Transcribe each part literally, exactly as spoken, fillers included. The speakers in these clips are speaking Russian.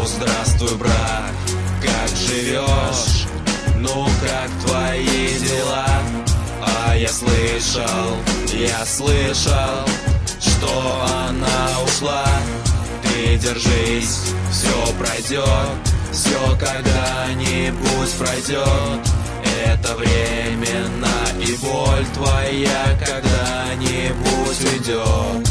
Ну здравствуй, брат, как живешь? Ну как твои дела? А я слышал, я слышал, что она ушла. Ты держись, все пройдет, все когда-нибудь пройдет. Это временно, и боль твоя когда-нибудь уйдет.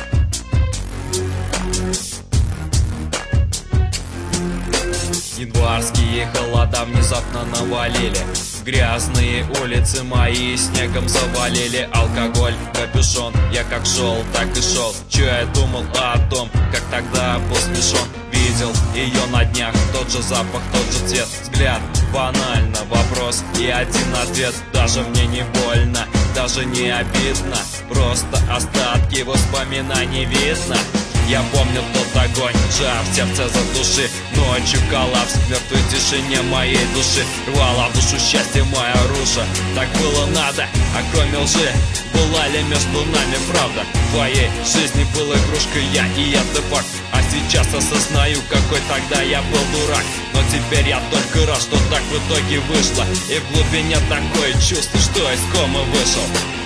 Январские холода внезапно навалили. Грязные улицы мои снегом завалили. Алкоголь, капюшон, я как шел, так и шел. Че я думал о том, как тогда был смешон. Видел ее на днях, тот же запах, тот же цвет. Взгляд, банально, вопрос и один ответ. Даже мне не больно, даже не обидно. Просто остатки воспоминаний видно. Я помню тот огонь, жар в сердце за души. Ночью коллапс в мертвой тишине моей души. Рвала в душу счастье моя руша. Так было надо, а кроме лжи была ли между нами правда? В твоей жизни был игрушкой я, и это факт. А сейчас осознаю, какой тогда я был дурак. Но теперь я только рад, что так в итоге вышло. И в глубине такое чувство, что из комы вышел.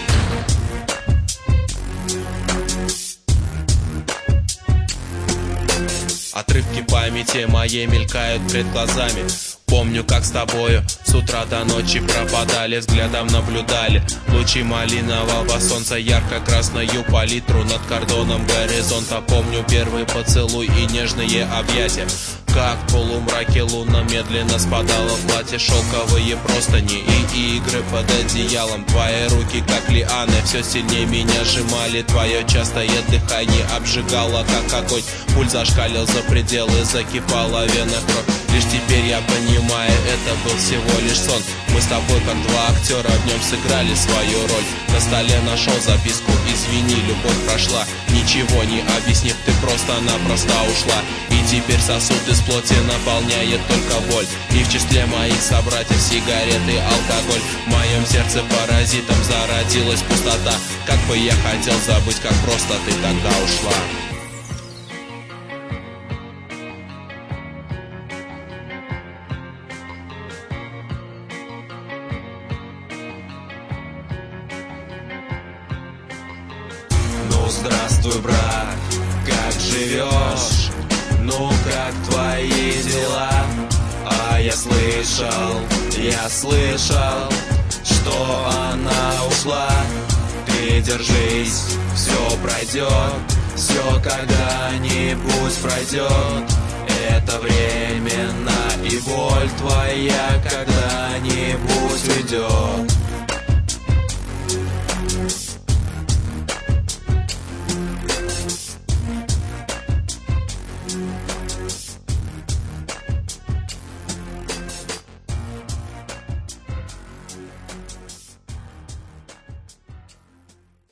Отрывки памяти моей мелькают пред глазами. Помню, как с тобою с утра до ночи пропадали, взглядом наблюдали лучи малинового солнца, ярко-красною палитру над кордоном горизонта. Помню первый поцелуй и нежные объятия, как в полумраке луна медленно спадала в платье, шелковые простыни и игры под одеялом. Твои руки, как лианы, все сильнее меня сжимали. Твое частое дыхание обжигало, как огонь. Пульс зашкалил за пределы, закипала вена кровь. Лишь теперь я понимаю, это был всего лишь сон. Мы с тобой, как два актера, в нем сыграли свою роль. На столе нашел записку: извини, любовь прошла. Ничего не объяснив, ты просто-напросто ушла. И теперь сосуд из плоти наполняет только боль. И в числе моих собратьев сигареты, алкоголь. В моем сердце паразитом зародилась пустота. Как бы я хотел забыть, как просто ты тогда ушла. Ну здравствуй, брат, как живешь? Ну как твои дела? А я слышал, я слышал, что она ушла. Ты держись, все пройдет, все когда-нибудь пройдет. Это временно, и боль твоя когда-нибудь уйдет.